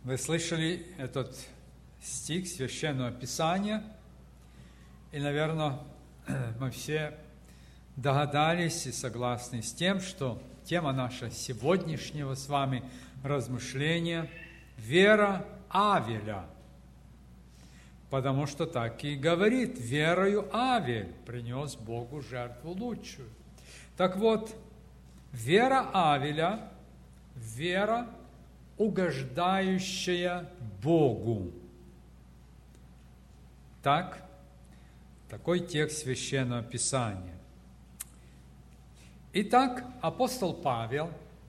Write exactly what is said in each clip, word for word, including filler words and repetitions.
Вы слышали этот стих Священного Писания, и, наверное, мы все догадались и согласны с тем, что тема нашего сегодняшнего с вами размышления – вера Авеля. Потому что так и говорит, верою Авель принес Богу жертву лучшую. Так вот, вера Авеля – вера, угождающая Богу. Так, такой текст Священного Писания. Итак, апостол Павел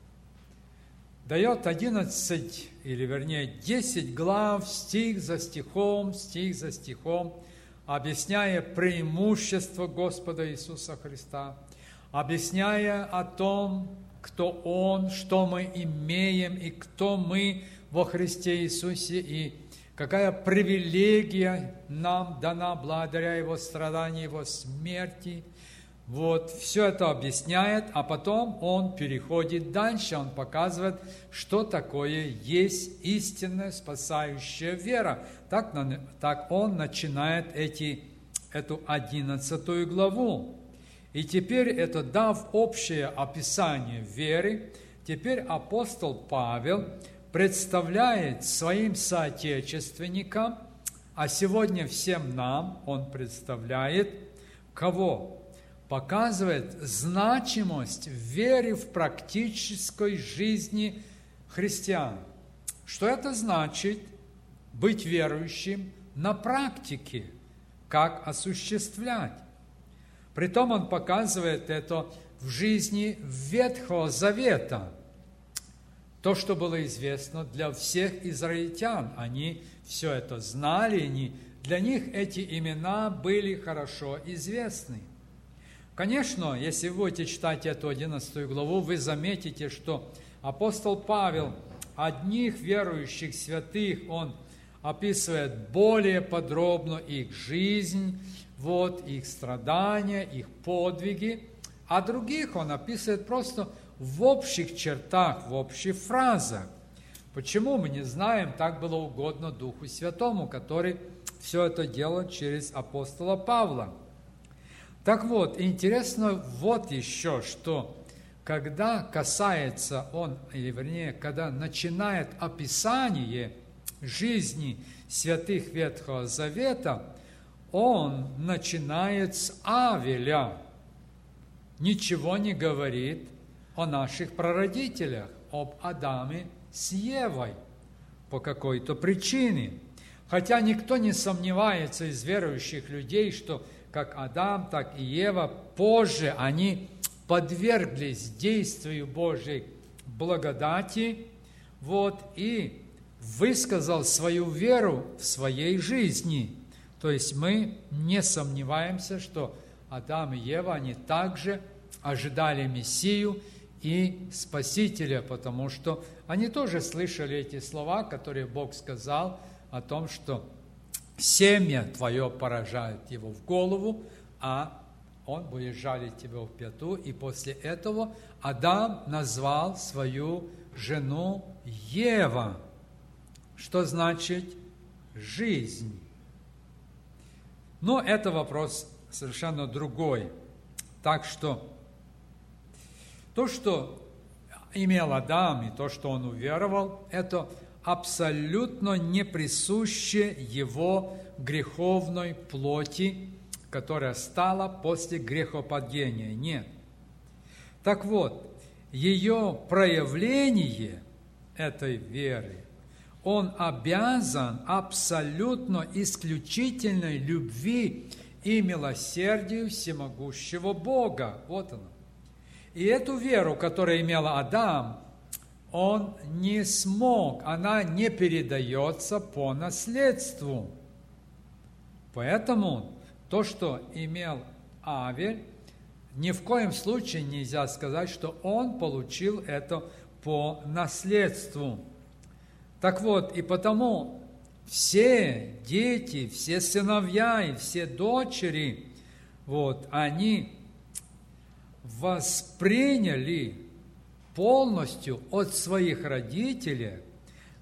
дает одиннадцать, или вернее десять глав, стих за стихом, стих за стихом, объясняя преимущество Господа Иисуса Христа, объясняя о том, кто Он, что мы имеем и кто мы во Христе Иисусе, и какая привилегия нам дана благодаря Его страданию, Его смерти. Вот, все это объясняет, а потом он переходит дальше, он показывает, что такое есть истинная спасающая вера. Так, так он начинает эти, эту одиннадцатую главу. И теперь, это дав общее описание веры, теперь апостол Павел представляет своим соотечественникам, а сегодня всем нам он представляет кого? Показывает значимость веры в практической жизни христиан. Что это значит быть верующим на практике? Как осуществлять? Притом он показывает это в жизни Ветхого Завета. То, что было известно для всех израильтян. Они все это знали, они, для них эти имена были хорошо известны. Конечно, если вы будете читать эту одиннадцатую главу, вы заметите, что апостол Павел одних верующих святых, он описывает более подробно их жизнь, вот, их страдания, их подвиги, а других он описывает просто в общих чертах, в общих фразах. Почему, мы не знаем, так было угодно Духу Святому, который все это делал через апостола Павла. Так вот, интересно вот еще, что когда касается он, или вернее, когда начинает описание жизни святых Ветхого Завета, он начинает с Авеля, ничего не говорит о наших прародителях, об Адаме с Евой по какой-то причине. Хотя никто не сомневается из верующих людей, что как Адам, так и Ева, позже они подверглись действию Божьей благодати, вот, и высказал свою веру в своей жизни. То есть мы не сомневаемся, что Адам и Ева, они также ожидали Мессию и Спасителя, потому что они тоже слышали эти слова, которые Бог сказал о том, что семя твое поражает его в голову, а он будет жалить тебя в пяту. И после этого Адам назвал свою жену Ева, что значит жизнь. Но это вопрос совершенно другой. Так что то, что имел Адам, и то, что он уверовал, это абсолютно не присуще его греховной плоти, которая стала после грехопадения. Нет. Так вот, ее проявление этой веры, он обязан абсолютно исключительной любви и милосердию всемогущего Бога. Вот оно. И эту веру, которую имел Адам, он не смог, она не передается по наследству. Поэтому то, что имел Авель, ни в коем случае нельзя сказать, что он получил это по наследству. Так вот, и потому все дети, все сыновья и все дочери, вот, они восприняли полностью от своих родителей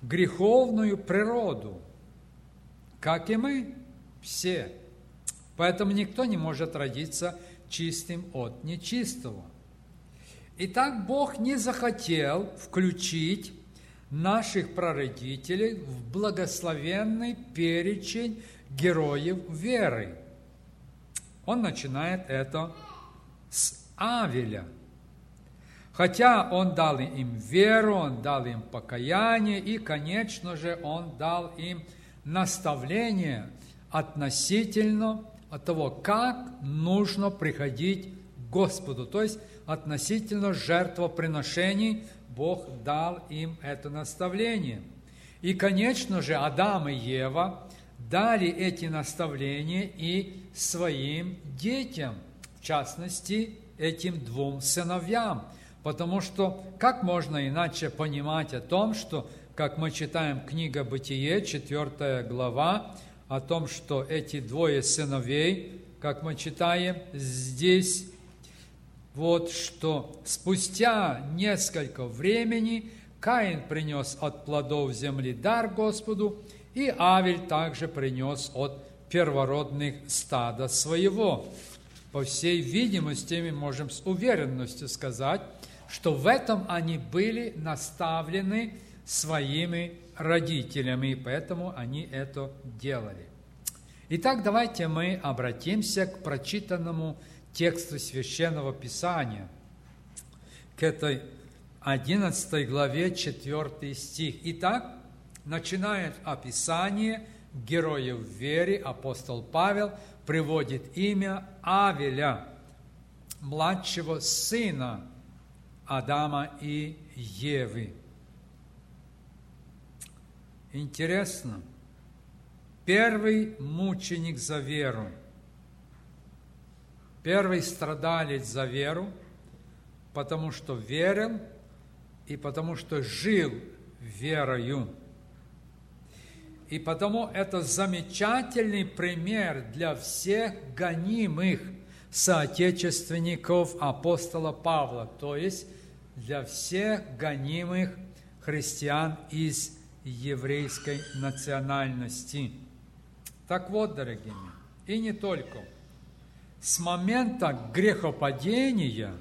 греховную природу, как и мы все. Поэтому никто не может родиться чистым от нечистого. Итак, Бог не захотел включить наших прародителей в благословенный перечень героев веры. Он начинает это с Авеля. Хотя Он дал им веру, Он дал им покаяние, и, конечно же, Он дал им наставление относительно от того, как нужно приходить к Господу. То есть, относительно жертвоприношений, Бог дал им это наставление. И, конечно же, Адам и Ева дали эти наставления и своим детям, в частности, этим двум сыновьям. Потому что как можно иначе понимать о том, что, как мы читаем книга Бытие, четвёртая глава, о том, что эти двое сыновей, как мы читаем здесь, вот что спустя несколько времени Каин принес от плодов земли дар Господу, и Авель также принес от первородных стада своего. По всей видимости, мы можем с уверенностью сказать, что в этом они были наставлены своими родителями, и поэтому они это делали. Итак, давайте мы обратимся к прочитанному тексту Священного Писания, к этой одиннадцатой главе, четвёртый стих. Итак, начинает описание героев веры, апостол Павел приводит имя Авеля, младшего сына Адама и Евы. Интересно, первый мученик за веру, первый страдалец за веру, потому что верил и потому что жил верою. И потому это замечательный пример для всех гонимых соотечественников апостола Павла, то есть для всех гонимых христиан из еврейской национальности. Так вот, дорогие мои, и не только. С момента грехопадения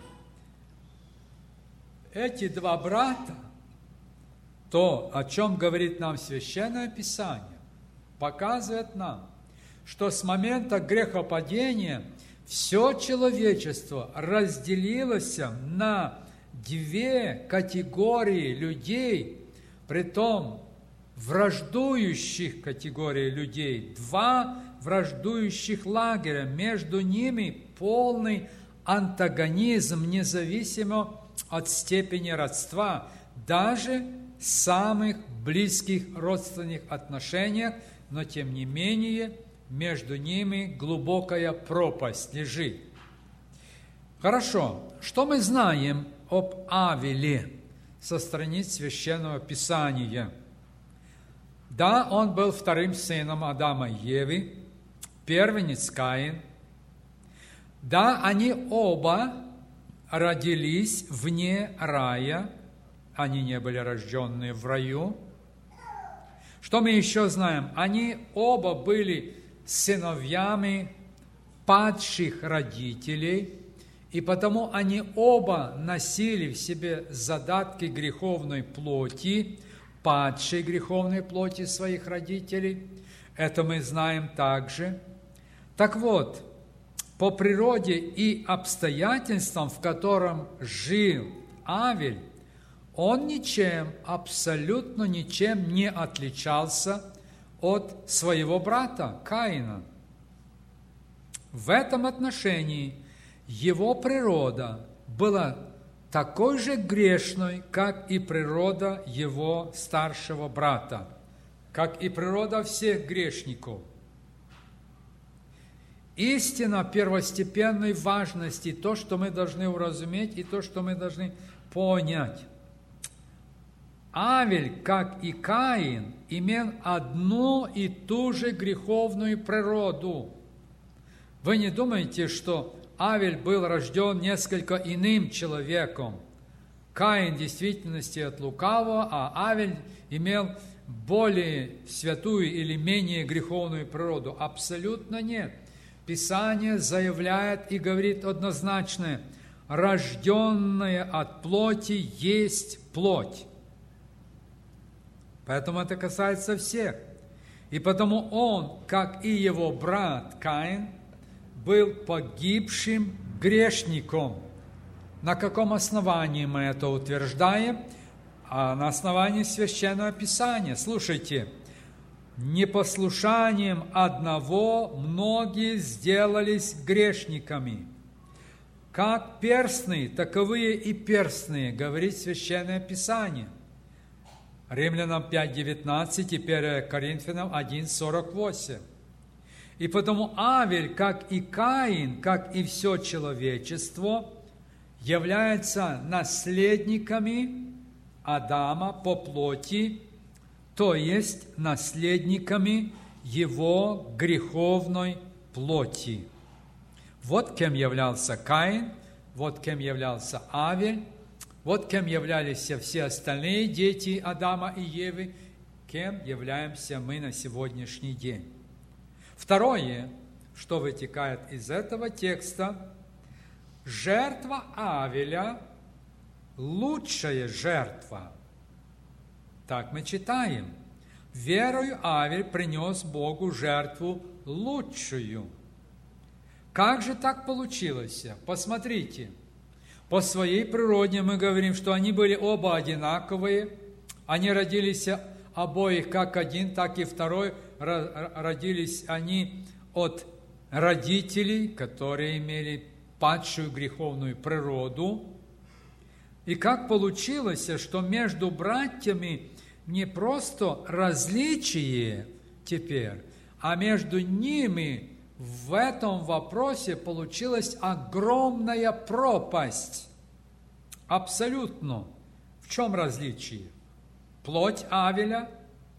эти два брата, то, о чем говорит нам Священное Писание, показывает нам, что с момента грехопадения все человечество разделилось на две категории людей, притом враждующих категорий людей, два враждующих лагеря, между ними полный антагонизм, независимо от степени родства, даже в самых близких родственных отношениях, но тем не менее между ними глубокая пропасть лежит. Хорошо, что мы знаем об Авеле со страниц Священного Писания? Да, он был вторым сыном Адама и Евы, первенец Каин. Да, они оба родились вне рая, они не были рожденные в раю. Что мы еще знаем? Они оба были сыновьями падших родителей, и потому они оба носили в себе задатки греховной плоти, падшей греховной плоти своих родителей. Это мы знаем также. Так вот, по природе и обстоятельствам, в котором жил Авель, он ничем, абсолютно ничем не отличался от своего брата Каина. В этом отношении его природа была такой же грешной, как и природа его старшего брата, как и природа всех грешников. Истина первостепенной важности, то, что мы должны уразуметь, и то, что мы должны понять. Авель, как и Каин, имел одну и ту же греховную природу. Вы не думаете, что Авель был рожден несколько иным человеком? Каин в действительности от лукавого, а Авель имел более святую или менее греховную природу? Абсолютно нет. Писание заявляет и говорит однозначно: рожденное от плоти есть плоть. Поэтому это касается всех. И потому он, как и его брат Каин, был погибшим грешником. На каком основании мы это утверждаем? А на основании Священного Писания. Слушайте, непослушанием одного многие сделались грешниками. Как перстные, таковые и перстные, говорит Священное Писание. Римлянам пять девятнадцать и первое Коринфянам один сорок восемь. И потому Авель, как и Каин, как и все человечество, являются наследниками Адама по плоти, то есть наследниками его греховной плоти. Вот кем являлся Каин, вот кем являлся Авель, вот кем являлись все остальные дети Адама и Евы, кем являемся мы на сегодняшний день. Второе, что вытекает из этого текста: жертва Авеля – лучшая жертва. Так мы читаем. Верою Авель принес Богу жертву лучшую. Как же так получилось? Посмотрите. По своей природе мы говорим, что они были оба одинаковые. Они родились обоих как один, так и второй. Родились они от родителей, которые имели падшую греховную природу. И как получилось, что между братьями не просто различие теперь, а между ними в этом вопросе получилась огромная пропасть. Абсолютно. В чем различие? Плоть Авеля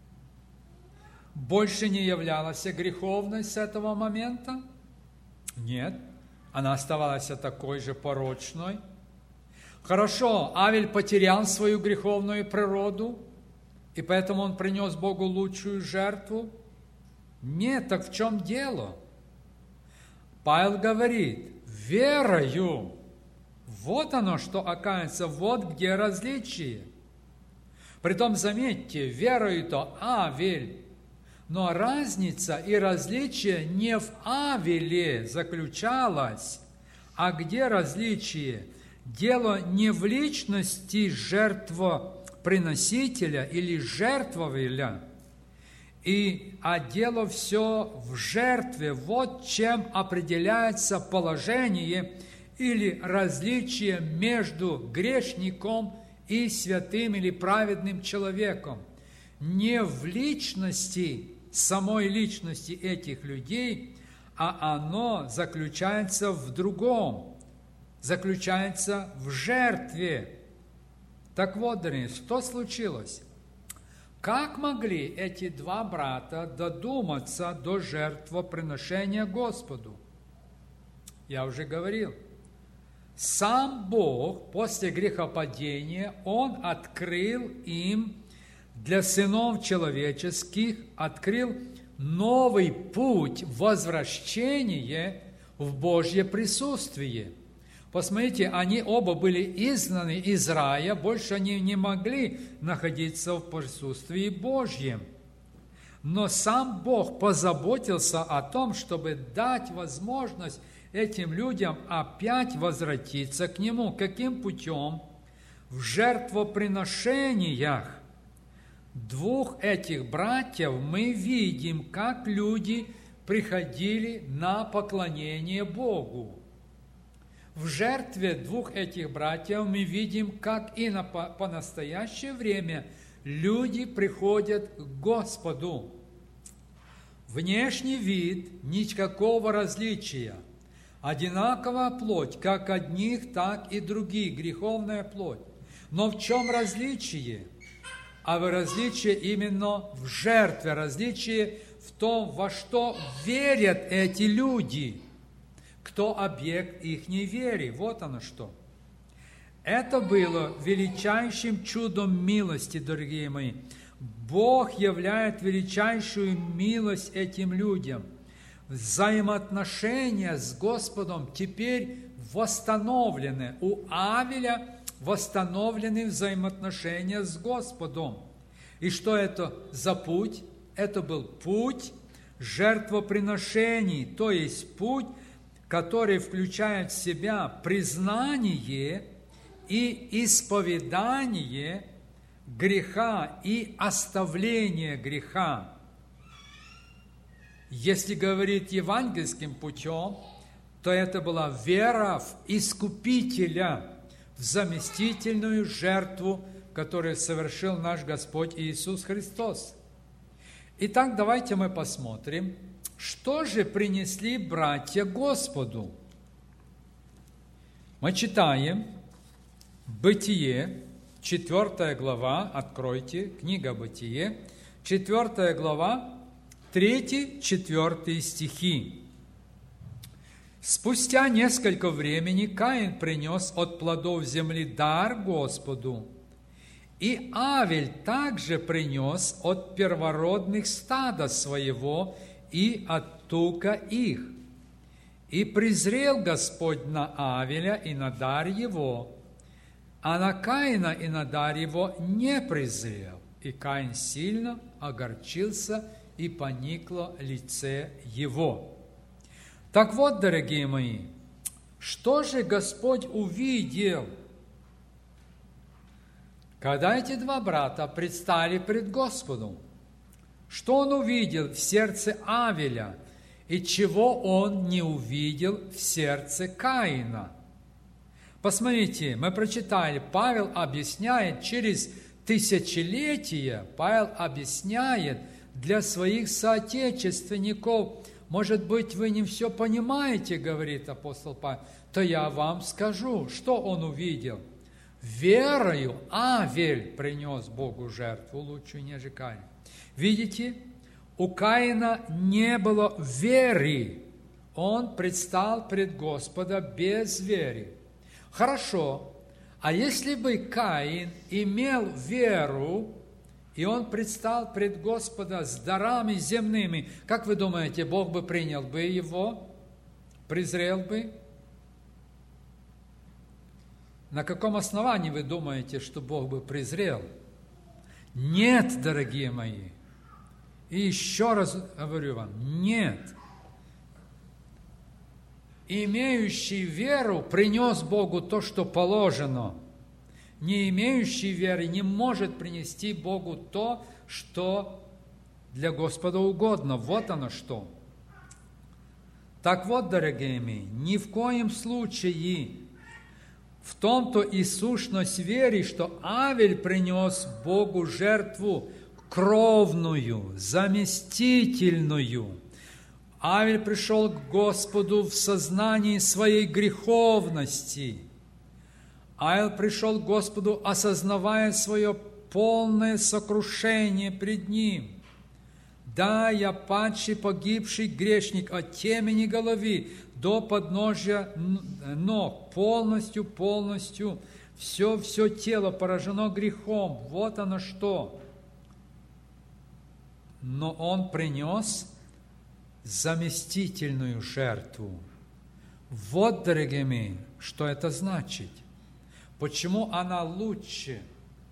больше не являлась греховной с этого момента? Нет. Она оставалась такой же порочной. Хорошо, Авель потерял свою греховную природу, и поэтому он принес Богу лучшую жертву? Нет, так в чем дело? Павел говорит: верою. Вот оно, что оказывается, вот где различие. Притом, заметьте, верою-то Авель. Но разница и различие не в Авеле заключалось. А где различие? Дело не в личности жертвоприносителя или жертвователя, и, а дело все в жертве. Вот чем определяется положение или различие между грешником и святым или праведным человеком. Не в личности, самой личности этих людей, а оно заключается в другом, заключается в жертве. Так вот, дорогие, что случилось? Как могли эти два брата додуматься до жертвоприношения Господу? Я уже говорил, сам Бог после грехопадения, Он открыл им, для сынов человеческих, открыл новый путь возвращения в Божье присутствие. Посмотрите, они оба были изгнаны из рая, больше они не могли находиться в присутствии Божьем. Но сам Бог позаботился о том, чтобы дать возможность этим людям опять возвратиться к Нему. Каким путем? В жертвоприношениях двух этих братьев мы видим, как люди приходили на поклонение Богу. В жертве двух этих братьев мы видим, как и на, по, по настоящее время люди приходят к Господу. Внешний вид, никакого различия. Одинаковая плоть, как одних, так и других, греховная плоть. Но в чем различие? А в различие именно в жертве, различие в том, во что верят эти люди. Кто объект их неверия? Вот оно что. Это было величайшим чудом милости, дорогие мои. Бог являет величайшую милость этим людям. Взаимоотношения с Господом теперь восстановлены. У Авеля восстановлены взаимоотношения с Господом. И что это за путь? Это был путь жертвоприношений, то есть путь, который включает в себя признание и исповедание греха и оставление греха. Если говорить евангельским путем, то это была вера в Искупителя, в заместительную жертву, которую совершил наш Господь Иисус Христос. Итак, давайте мы посмотрим, что же принесли братья Господу. Мы читаем Бытие, четвёртая глава, откройте, книга Бытие, четвёртая глава, третий-четвёртый стихи. «Спустя несколько времени Каин принес от плодов земли дар Господу, и Авель также принес от первородных стада своего и от тука их. И презрел Господь на Авеля и на дар его, а на Каина и на дар его не презрел. И Каин сильно огорчился, и поникло лице его». Так вот, дорогие мои, что же Господь увидел, когда эти два брата предстали пред Господом? Что Он увидел в сердце Авеля, и чего Он не увидел в сердце Каина? Посмотрите, мы прочитали, Павел объясняет через тысячелетия, Павел объясняет для своих соотечественников. Может быть, вы не все понимаете, говорит апостол Павел, то я вам скажу, что он увидел. Верою Авель принес Богу жертву лучшую, нежели Каин. Видите, у Каина не было веры. Он предстал пред Господа без веры. Хорошо, а если бы Каин имел веру, и он предстал пред Господа с дарами земными, как вы думаете, Бог бы принял бы его? Презрел бы? На каком основании вы думаете, что Бог бы презрел? Нет, дорогие мои. И еще раз говорю вам, нет. Имеющий веру принес Богу то, что положено. Не имеющий веры не может принести Богу то, что для Господа угодно. Вот оно что. Так вот, дорогие мои, ни в коем случае в том-то и сущность веры, что Авель принес Богу жертву кровную, заместительную. Авель пришел к Господу в сознании своей греховности. Авель пришел к Господу, осознавая свое полное сокрушение пред Ним. Да, я падший, погибший грешник от темени головы до подножия ног, полностью, полностью, все, все тело поражено грехом. Вот оно что. Но он принес заместительную жертву. Вот, дорогие мои, что это значит. Почему она лучше?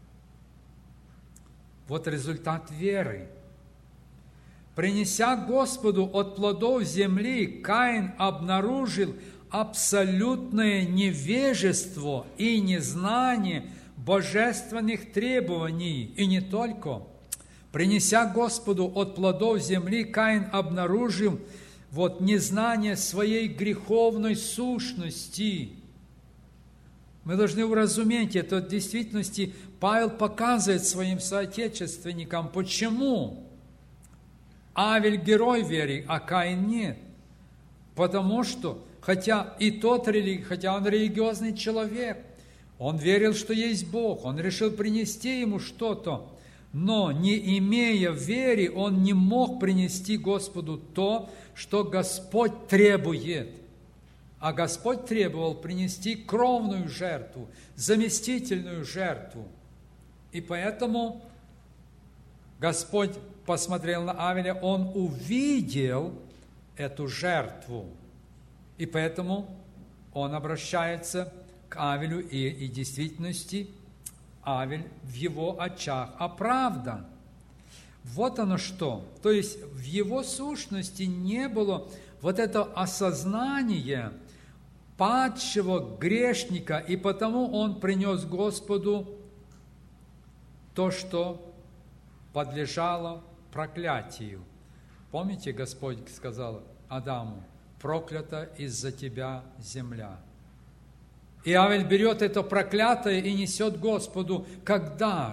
Вот результат веры. Принеся Господу от плодов земли, Каин обнаружил абсолютное невежество и незнание божественных требований. И не только. Принеся Господу от плодов земли, Каин обнаружил вот незнание своей греховной сущности. Мы должны уразуметь это. В действительности Павел показывает своим соотечественникам, почему Авель герой веры, а Каин нет. Потому что, хотя и тот, хотя он религиозный человек, он верил, что есть Бог, он решил принести ему что-то, но не имея веры, он не мог принести Господу то, что Господь требует. А Господь требовал принести кровную жертву, заместительную жертву. И поэтому Господь посмотрел на Авеля, Он увидел эту жертву. И поэтому Он обращается к Авелю, и, и в действительности Авель в его очах оправдан. Вот оно что. То есть в его сущности не было вот этого осознания падшего грешника, и потому он принес Господу то, что подлежало проклятию. Помните, Господь сказал Адаму: проклята из-за тебя земля. И Авель берет это проклятое и несет Господу как дар.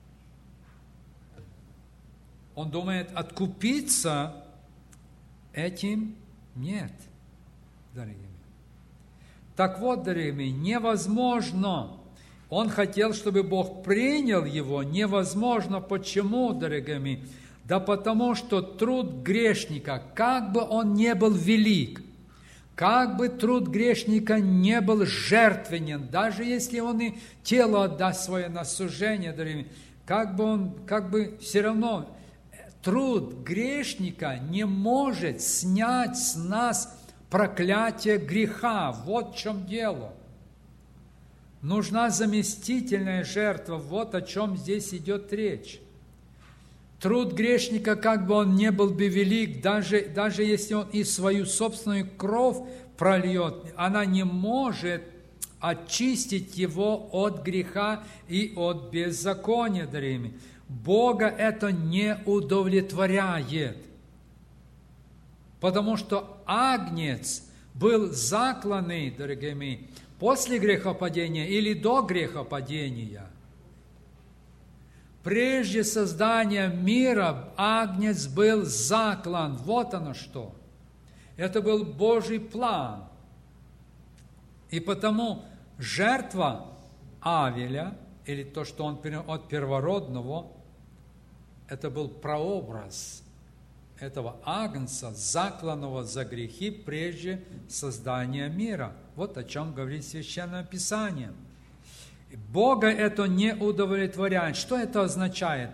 Он думает, откупиться этим нет, дорогие мои. Так вот, дорогие мои, невозможно. Он хотел, чтобы Бог принял его. Невозможно. Почему, дорогие мои? Да потому что труд грешника, как бы он не был велик, как бы труд грешника не был жертвенен, даже если он и тело отдаст свое на сужение, дорогие мои, как бы он, как бы все равно труд грешника не может снять с нас проклятие греха. Вот в чем дело. Нужна заместительная жертва. Вот о чем здесь идет речь. Труд грешника, как бы он не был бы велик, даже, даже если он и свою собственную кровь прольет, она не может очистить его от греха и от беззакония, дорогие мои. Бога это не удовлетворяет, потому что агнец был закланный, дорогие мои, после грехопадения или до грехопадения. Прежде создания мира агнец был заклан. Вот оно что. Это был Божий план. И потому жертва Авеля, или то, что он от первородного, это был прообраз этого агнца, закланного за грехи прежде создания мира. Вот о чем говорит Священное Писание. Бога это не удовлетворяет. Что это означает?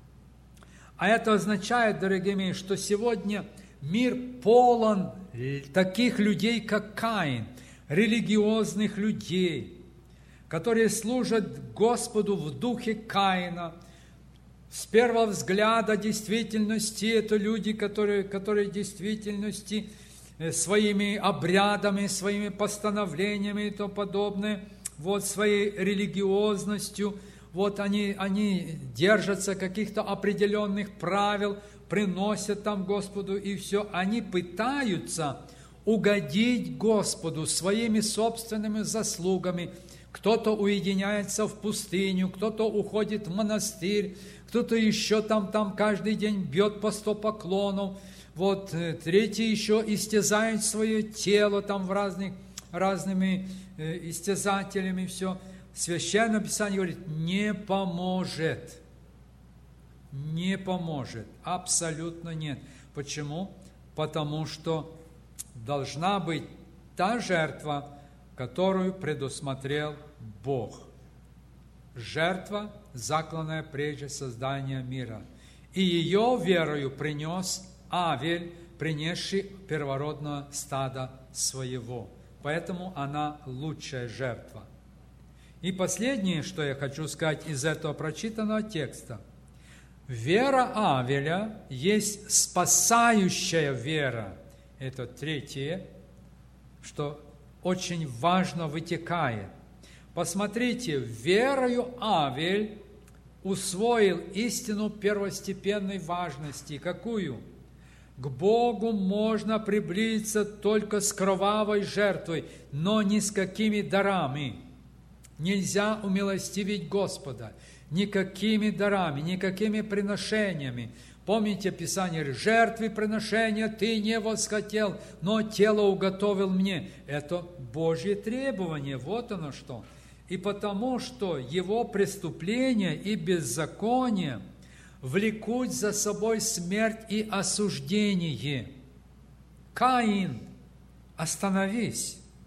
А это означает, дорогие мои, что сегодня мир полон таких людей, как Каин, религиозных людей, которые служат Господу в духе Каина. С первого взгляда действительности это люди, которые, которые в действительности своими обрядами, своими постановлениями и тому подобное, вот своей религиозностью, вот они, они держатся каких-то определенных правил, приносят там Господу и все. Они пытаются угодить Господу своими собственными заслугами. Кто-то уединяется в пустыню, кто-то уходит в монастырь, кто-то еще там, там каждый день бьет по сто поклонов, вот, третий еще истязает свое тело там в разных, разными э, истязателями, все. Священное Писание говорит, не поможет, не поможет, абсолютно нет. Почему? Потому что должна быть та жертва, которую предусмотрел Бог. Жертва, закланная прежде создания мира. И ее верою принес Авель, принесший первородное стадо своего. Поэтому она лучшая жертва. И последнее, что я хочу сказать из этого прочитанного текста. Вера Авеля есть спасающая вера. Это третье, что очень важно вытекает. Посмотрите, верою Авель усвоил истину первостепенной важности. Какую? К Богу можно приблизиться только с кровавой жертвой, но не с какими дарами. Нельзя умилостивить Господа никакими дарами, никакими приношениями. Помните Писание, жертвы приношения ты не восхотел, но тело уготовил мне. Это Божье требование, вот оно что. И потому что его преступления и беззаконие влекут за собой смерть и осуждение. Каин, остановись,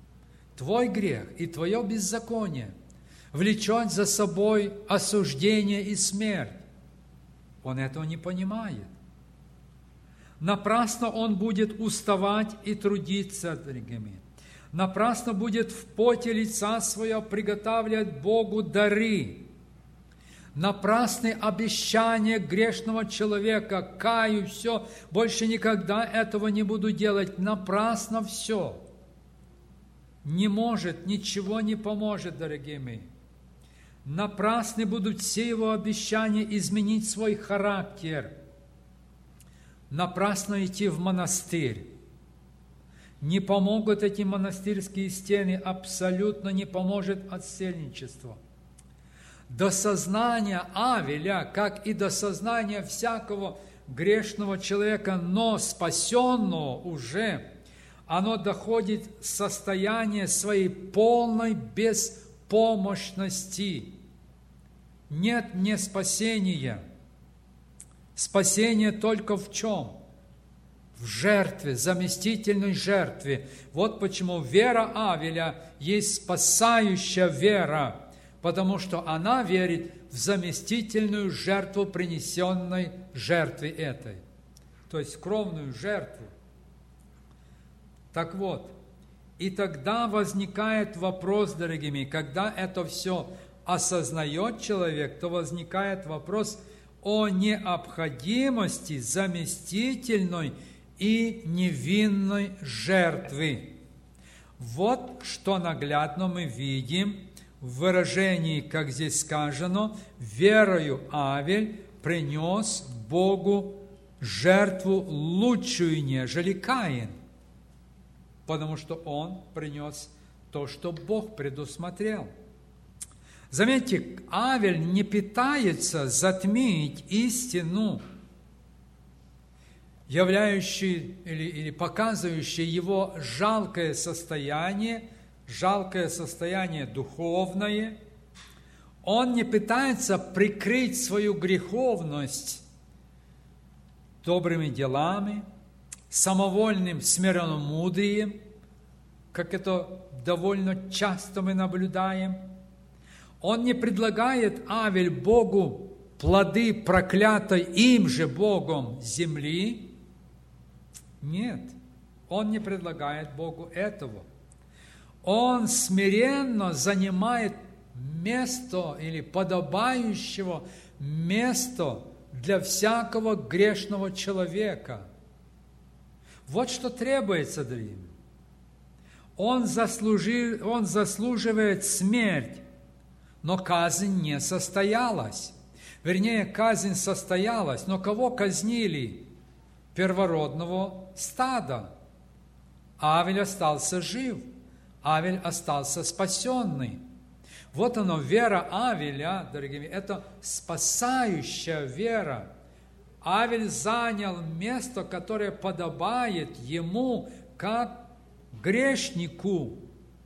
твой грех и твое беззаконие влечет за собой осуждение и смерть. Он этого не понимает. Напрасно он будет уставать и трудиться, дорогие мои. Напрасно будет в поте лица своего приготавливать Богу дары. Напрасные обещания грешного человека, каю, все, больше никогда этого не буду делать. Напрасно все. Не может, ничего не поможет, дорогие мои. Напрасны будут все его обещания изменить свой характер. Напрасно идти в монастырь. Не помогут эти монастырские стены, абсолютно не поможет отстельничество. До сознания Авеля, как и до сознания всякого грешного человека, но спасенного уже, оно доходит в состояние своей полной беспомощности. Нет мне спасения. Спасение только в чем? В жертве, заместительной жертве. Вот почему вера Авеля есть спасающая вера, потому что она верит в заместительную жертву, принесенной жертвы этой, то есть кровную жертву. Так вот, и тогда возникает вопрос, дорогие мои, когда это все осознает человек, то возникает вопрос о необходимости заместительной и невинной жертвы. Вот что наглядно мы видим в выражении, как здесь сказано, верою Авель принес Богу жертву лучшую, нежели Каин, потому что он принес то, что Бог предусмотрел. Заметьте, Авель не пытается затмить истину, являющую или, или показывающую его жалкое состояние, жалкое состояние духовное. Он не пытается прикрыть свою греховность добрыми делами, самовольным смиренномудрием, как это довольно часто мы наблюдаем. Он не предлагает, Авель, Богу плоды проклятой им же Богом земли. Нет, он не предлагает Богу этого. Он смиренно занимает место или подобающего место для всякого грешного человека. Вот что требуется, дорогие. Он, заслужи, он заслуживает смерть, но казнь не состоялась. Вернее, казнь состоялась, но кого казнили? Первородного стада. Авель остался жив. Авель остался спасенный. Вот оно, вера Авеля, дорогие мои, это спасающая вера. Авель занял место, которое подобает ему как грешнику.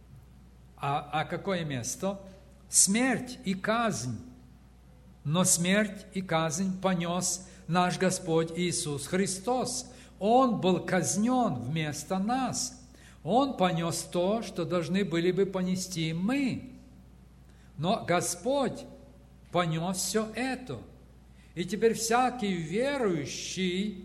А, а какое место? Смерть и казнь. Но смерть и казнь понес наш Господь Иисус Христос. Он был казнен вместо нас. Он понес то, что должны были бы понести мы. Но Господь понес все это. И теперь всякий верующий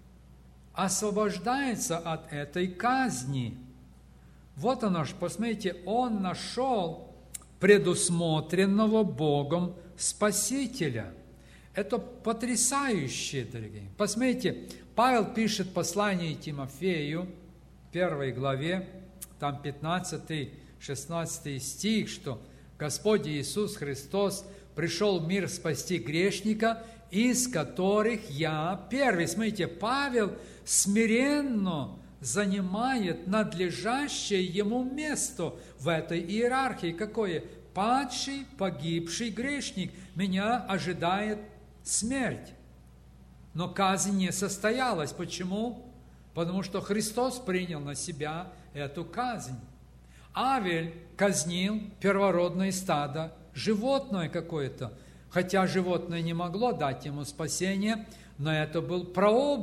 освобождается от этой казни. Вот оно ж, посмотрите, он нашел предусмотренного Богом Спасителя. Это потрясающе, дорогие. Посмотрите, Павел пишет послание Тимофею, первой главе, там пятнадцатый-шестнадцатый стих, что Господь Иисус Христос пришел в мир спасти грешника, из которых я первый. Смотрите, Павел смиренно занимает надлежащее ему место в этой иерархии. Какое? Падший, погибший грешник. Меня ожидает смерть. Но казнь не состоялась. Почему? Потому что Христос принял на себя эту казнь. Авель казнил первородное стадо, животное какое-то. Хотя животное не могло дать ему спасение, но это был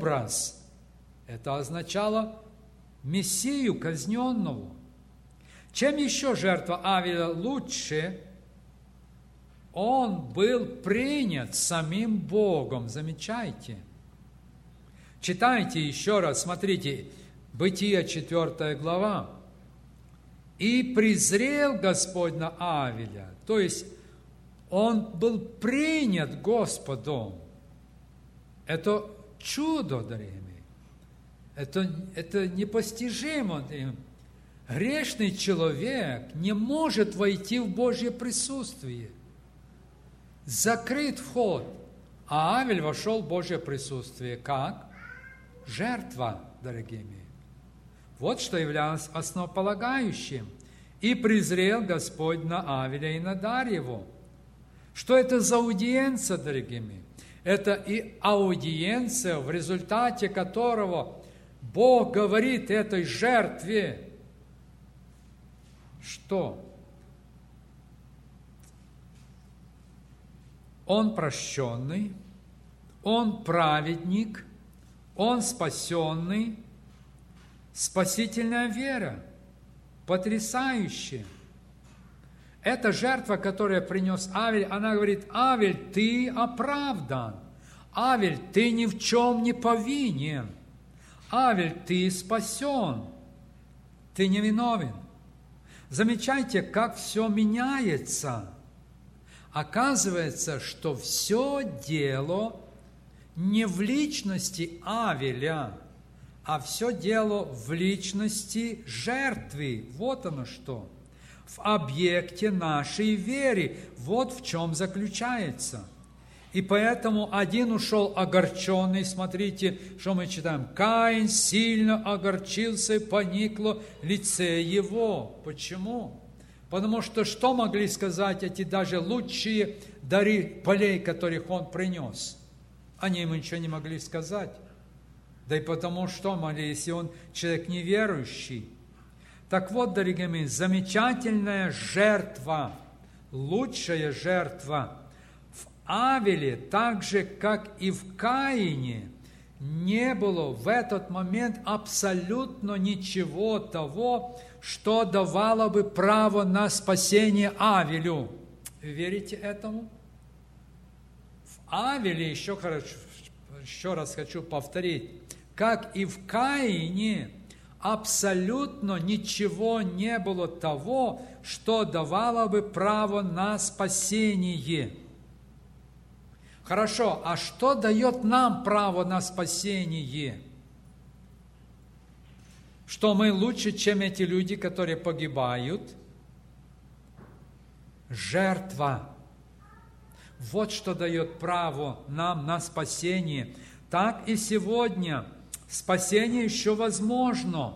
прообраз. Это означало Мессию казненного. Чем еще жертва Авеля лучше? Он был принят самим Богом. Замечайте. Читайте еще раз, смотрите, Бытие четвёртая глава. «И презрел Господь на Авеля». То есть, он был принят Господом. Это чудо, дорогие мои. Это, это непостижимо. Грешный человек не может войти в Божье присутствие. Закрыт вход. А Авель вошел в Божье присутствие. Как? Жертва, дорогие мои. Вот что являлось основополагающим. «И презрел Господь на Авеля и на дар его». Что это за аудиенция, дорогие мои? Это и аудиенция, в результате которого Бог говорит этой жертве, что он прощенный, он праведник, он спасенный, спасительная вера, потрясающе. Эта жертва, которую принес Авель, она говорит: Авель, ты оправдан. Авель, ты ни в чем не повинен. Авель, ты спасен. Ты невиновен. Замечайте, как все меняется. Оказывается, что все дело не в личности Авеля, а все дело в личности жертвы. Вот оно что. В объекте нашей веры. Вот в чем заключается. И поэтому один ушел огорченный. Смотрите, что мы читаем. Каин сильно огорчился, и поникло лице его. Почему? Потому что что могли сказать эти даже лучшие дары полей, которых он принес? Они ему ничего не могли сказать. Да и потому что могли, если он человек неверующий. Так вот, дорогие мои, замечательная жертва, лучшая жертва в Авеле, так же, как и в Каине, не было в этот момент абсолютно ничего того, что давало бы право на спасение Авелю. Вы верите этому? В Авеле, еще, хорошо, еще раз хочу повторить, как и в Каине, абсолютно ничего не было того, что давало бы право на спасение. Хорошо, а что дает нам право на спасение? Что мы лучше, чем эти люди, которые погибают? Жертва. Вот что дает право нам на спасение. Так и сегодня спасение еще возможно,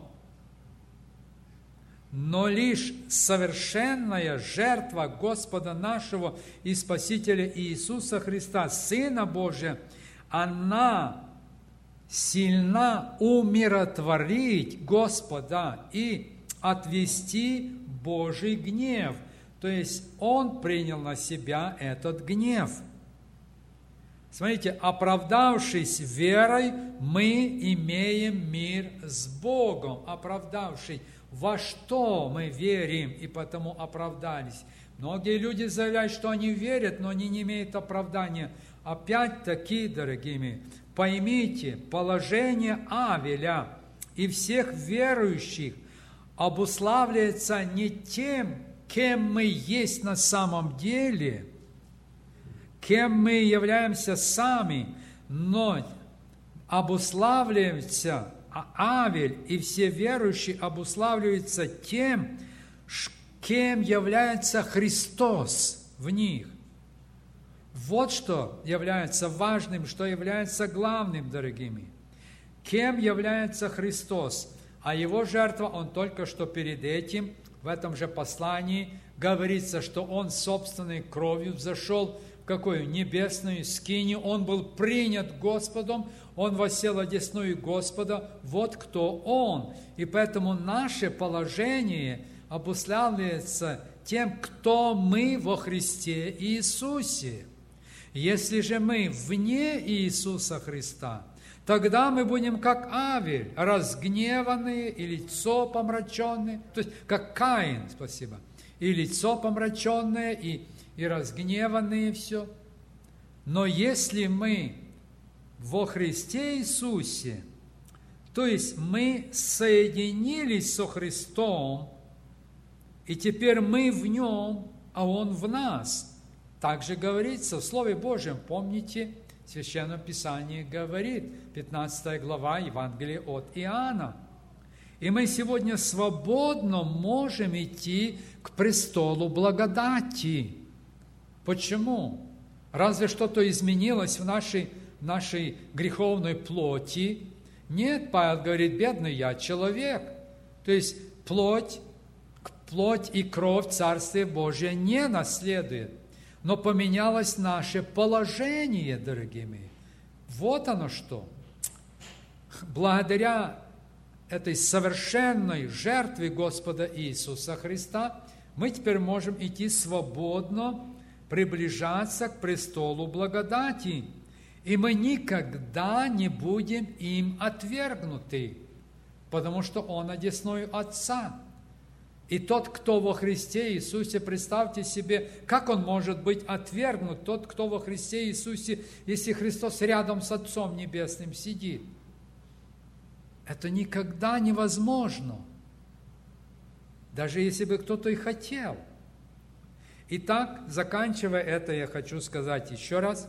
но лишь совершенная жертва Господа нашего и Спасителя Иисуса Христа, Сына Божия, она сильна умиротворить Господа и отвести Божий гнев. То есть Он принял на себя этот гнев. Смотрите, оправдавшись верой, мы имеем мир с Богом. Оправдавшись, во что мы верим и потому оправдались. Многие люди заявляют, что они верят, но они не имеют оправдания. Опять-таки, дорогие мои, поймите, положение Авеля и всех верующих обуславливается не тем, кем мы есть на самом деле, кем мы являемся сами, но обуславливается, а Авель и все верующие обуславливаются тем, кем является Христос в них. Вот что является важным, что является главным, дорогими. Кем является Христос? А Его жертва, Он только что перед этим, в этом же послании, говорится, что Он собственной кровью взошел в какую небесную скинию, Он был принят Господом, Он воссел одесную Господа, вот кто Он. И поэтому наше положение обуславливается тем, кто мы во Христе Иисусе. Если же мы вне Иисуса Христа, тогда мы будем как Авель, разгневанные и лицо помраченное, то есть как Каин, спасибо, и лицо помраченное, и, и разгневанные все. Но если мы во Христе Иисусе, то есть мы соединились со Христом, и теперь мы в Нем, а Он в нас. Также говорится в Слове Божьем, помните, в Священном Писании говорит, пятнадцатая глава Евангелия от Иоанна. И мы сегодня свободно можем идти к престолу благодати. Почему? Разве что-то изменилось в нашей, нашей греховной плоти? Нет, Павел говорит, бедный я человек. То есть плоть, плоть и кровь Царствия Божия не наследует. Но поменялось наше положение, дорогие мои. Вот оно что. Благодаря этой совершенной жертве Господа Иисуса Христа мы теперь можем идти свободно, приближаться к престолу благодати. И мы никогда не будем им отвергнуты, потому что Он одесную Отца. И тот, кто во Христе Иисусе, представьте себе, как он может быть отвергнут, тот, кто во Христе Иисусе, если Христос рядом с Отцом Небесным сидит. Это никогда невозможно, даже если бы кто-то и хотел. Итак, заканчивая это, я хочу сказать еще раз.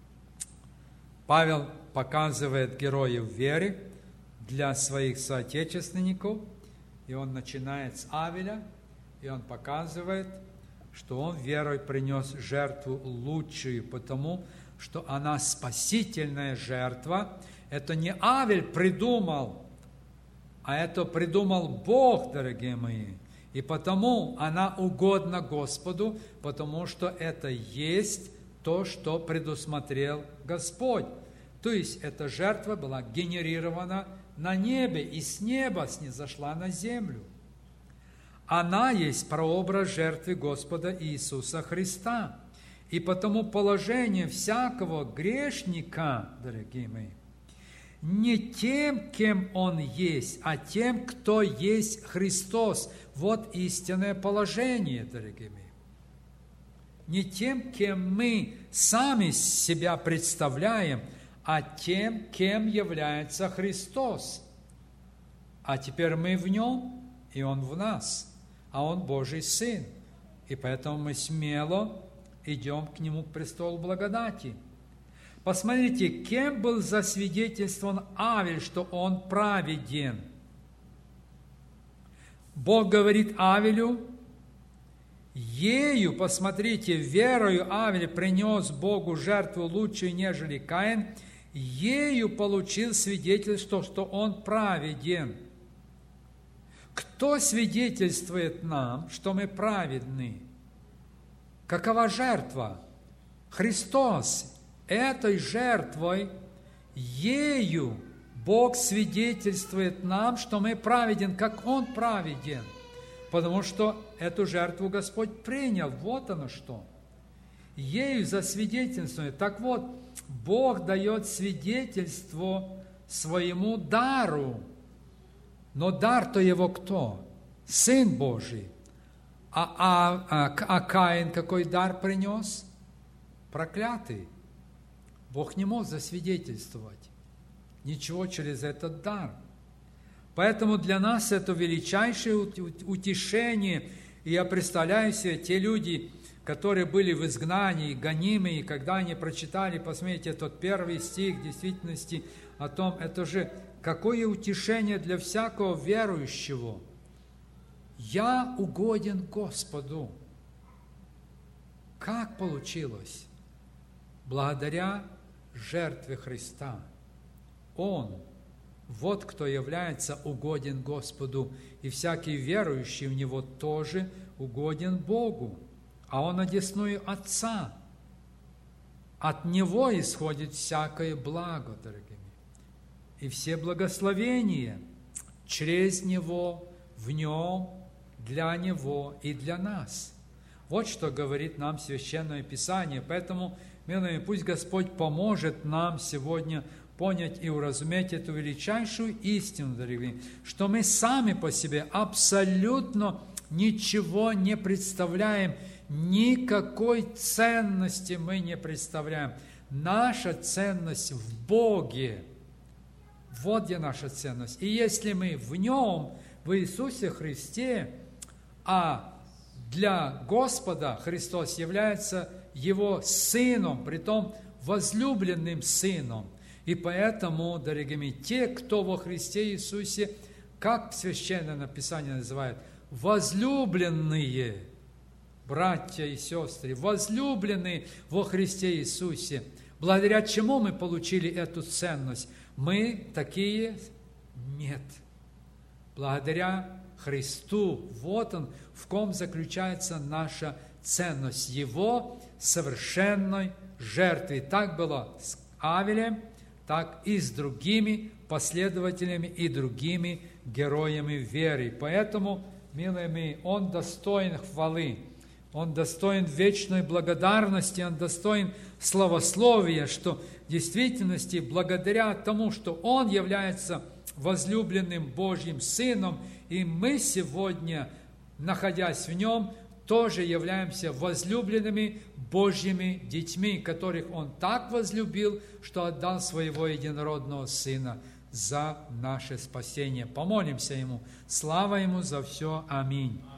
Павел показывает героев веры для своих соотечественников, и он начинает с Авеля, и он показывает, что он верой принес жертву лучшую, потому что она спасительная жертва. Это не Авель придумал, а это придумал Бог, дорогие мои. И потому она угодна Господу, потому что это есть то, что предусмотрел Господь. То есть эта жертва была генерирована на небе, и с неба снизошла на землю. Она есть прообраз жертвы Господа Иисуса Христа. И потому положение всякого грешника, дорогие мои, не тем, кем он есть, а тем, кто есть Христос. Вот истинное положение, дорогие мои. Не тем, кем мы сами себя представляем, а тем, кем является Христос. А теперь мы в Нем, и Он в нас, а Он Божий Сын. И поэтому мы смело идем к Нему, к престолу благодати. Посмотрите, кем был засвидетельствован Авель, что он праведен. Бог говорит Авелю, ею, посмотрите, верою Авель принес Богу жертву лучшую, нежели Каин, ею получил свидетельство, что он праведен. Кто свидетельствует нам, что мы праведны? Какова жертва? Христос. Этой жертвой, ею Бог свидетельствует нам, что мы праведен, как Он праведен. Потому что эту жертву Господь принял. Вот оно что. Ею засвидетельствует. Так вот, Бог дает свидетельство своему дару. Но дар-то его кто? Сын Божий. А, а, а, а Каин какой дар принес? Проклятый. Бог не мог засвидетельствовать ничего через этот дар. Поэтому для нас это величайшее утешение. И я представляю себе, те люди, которые были в изгнании, гонимые, когда они прочитали, посмотрите, тот первый стих в действительности о том, это же какое утешение для всякого верующего. Я угоден Господу. Как получилось? Благодаря жертве Христа. Он, вот кто является угоден Господу, и всякий верующий в Него тоже угоден Богу, а Он одесную Отца. От Него исходит всякое благо, дорогие мои, и все благословения через Него, в Нем, для Него и для нас. Вот что говорит нам Священное Писание. Поэтому, милые, пусть Господь поможет нам сегодня понять и уразуметь эту величайшую истину, дорогие, что мы сами по себе абсолютно ничего не представляем, никакой ценности мы не представляем. Наша ценность в Боге. Вот где наша ценность. И если мы в Нем, в Иисусе Христе, а для Господа Христос является Его Сыном, притом возлюбленным Сыном. И поэтому, дорогие мои, те, кто во Христе Иисусе, как Священное Написание называет, возлюбленные братья и сестры, возлюбленные во Христе Иисусе, благодаря чему мы получили эту ценность? Мы такие? Нет. Благодаря Христу. Вот Он, в ком заключается наша ценность. Его совершенной жертвы. Так было с Авелем, так и с другими последователями и другими героями веры. Поэтому, милые мои, Он достоин хвалы, Он достоин вечной благодарности, Он достоин славословия, что в действительности благодаря тому, что Он является возлюбленным Божьим Сыном, и мы сегодня, находясь в Нем, тоже являемся возлюбленными Божьими детьми, которых Он так возлюбил, что отдал Своего единородного Сына за наше спасение. Помолимся Ему. Слава Ему за все. Аминь.